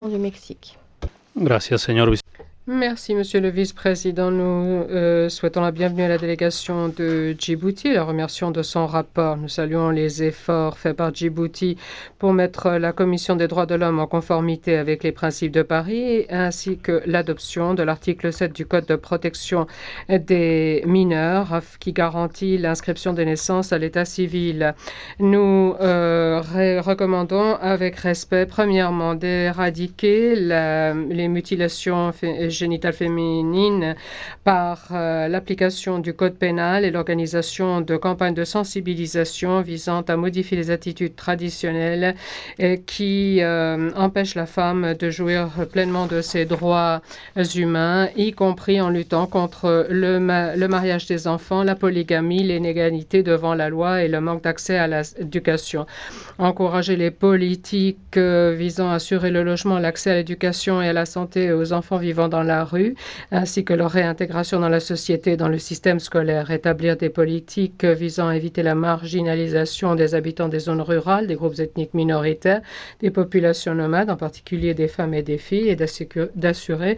du Mexique. Gracias, señor Merci, Monsieur le Vice-président. Nous souhaitons la bienvenue à la délégation de Djibouti et la remercions de son rapport. Nous saluons les efforts faits par Djibouti pour mettre la Commission des droits de l'homme en conformité avec les principes de Paris, ainsi que l'adoption de l'article 7 du Code de protection des mineurs qui garantit l'inscription des naissances à l'état civil. Nous recommandons avec respect, premièrement, d'éradiquer les mutilations génitales féminines par l'application du code pénal et l'organisation de campagnes de sensibilisation visant à modifier les attitudes traditionnelles qui empêchent la femme de jouir pleinement de ses droits humains, y compris en luttant contre le mariage des enfants, la polygamie, l'inégalité devant la loi et le manque d'accès à l'éducation. Encourager les politiques visant à assurer le logement, l'accès à l'éducation et à la santé aux enfants vivant dans la rue, ainsi que leur réintégration dans la société et dans le système scolaire. Établir des politiques visant à éviter la marginalisation des habitants des zones rurales, des groupes ethniques minoritaires, des populations nomades, en particulier des femmes et des filles, et d'assurer